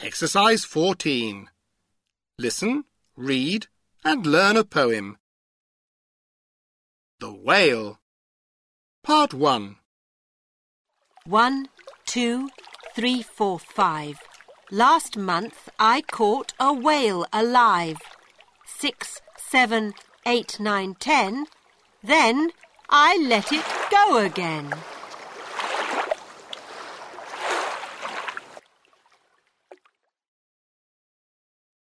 Exercise 14. Listen, read and learn a poem. The Whale. Part 1. 1, 2, 3, 4, 5. Last month I caught a whale alive. 6, 7, 8, 9, 10. Then I let it go again.